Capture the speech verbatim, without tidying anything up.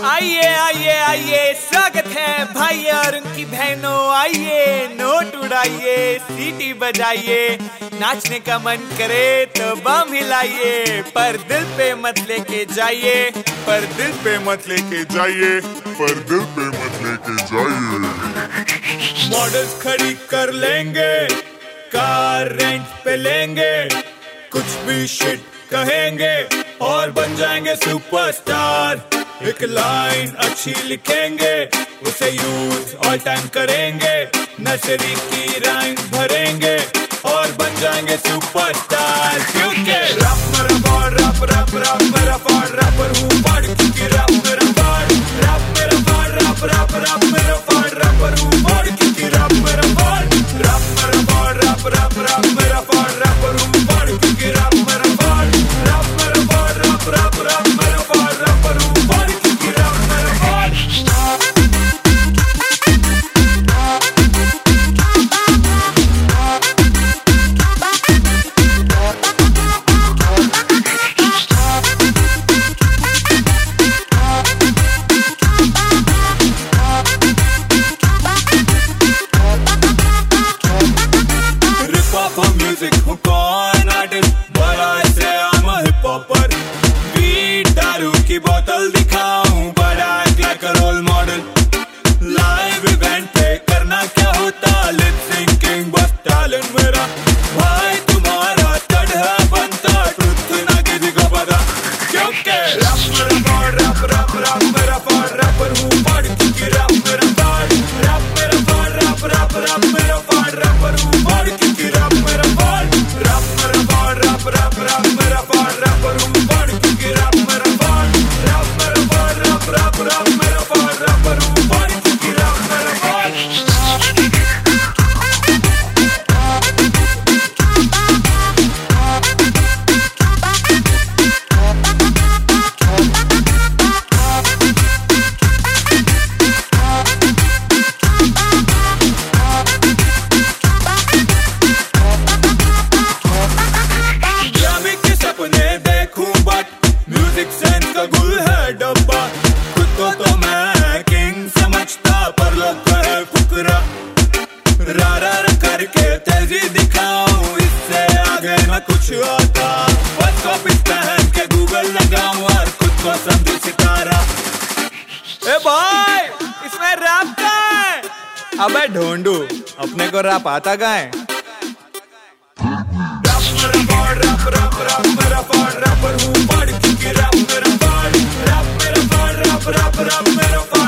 आइए आइए आइए, स्वागत है भाई और उनकी बहनों। आइए नोट उड़ाइए, सीटी बजाइए, नाचने का मन करे तो बम हिलाइए, पर दिल पे मत लेके जाइए, पर दिल पे मत लेके जाइए, पर दिल पे मत लेके जाइए। मॉडल्स खड़ी कर लेंगे, कार रेंट पे लेंगे, कुछ भी शिट कहेंगे और बन जाएंगे सुपरस्टार। एक लाइन अच्छी लिखेंगे, उसे यूज ऑल टाइम करेंगे, नर्सरी की राइम भरेंगे और बन जाएंगे सुपरस्टार। क्योंकि रैप मेरा पार्ट, रैप रैप रैप मेरा पार्ट, रैपर हूँ पार्ट, क्योंकि रैप मेरा पार्ट, रैप मेरा पार्ट, रैप रैप रैप मेरा पार्ट, रैपर हूँ पार्ट, क्योंकि रैप मेरा पार्ट, रैप मेरा पार्ट, रैप रैप रैप मेरा पार्ट, रैपर हूँ पार्ट, क्योंकि रैप मेरा पार्ट, रैप मेरा पार्ट, रैप रैप रैप मेरा पार्ट, रैपर हूँ पार्ट। की बोतल दिखाऊं, बड़ा like role model, live event पे करना क्या होता, लिप सिंकिंग बस टैलेंट मेरा, भाई तुम्हारा तड़ है बनता, ट्रुथ ना किसी को पता, क्योंकि रैप मेरा पार्ट, रैप रैप रैप मेरा पार्ट, रैपर हूँ पार्ट, क्योंकि रैप मेरा पार्ट, रैप मेरा पार्ट, रैप रैप रैप मेरा पार्ट, रैपर हूँ पार्ट, क्योंकि रैप मेरा पार्ट, रैप मेरा पार्ट, रैप रैप रैप मेरा पार्ट, रैपर हूँ पार्ट, क्योंकि रैप मेरा पार्ट, रैप मेरा पार्ट, रैप रैप रैप मेरा पार्ट, रैपर हूँ पार्ट, क्योंकि रैप मेरा पार्ट। म्यूजिक सेंस का गुल है डब्बा, खुद को तो मैं किंग समझता, पर लोग कहे फुकरा, रा रा रा करके तेजी दिखाऊं, इससे आगे न कुछ आता, बस कॉपी पहन के गूगल लगाऊं और खुद को समझू सितारा। ए भाई, इसमें रैप का है? अबे ढूंढू, अपने को रैप आता कहाँ है? रैप मेरा पार्ट, रैप रैप रैप मेरा पार्ट, रैपर हूँ पार्ट, क्योंकि रैप मेरा पार्ट, रैप मेरा पार्ट, रैप रैप रैप मेरा पार्ट।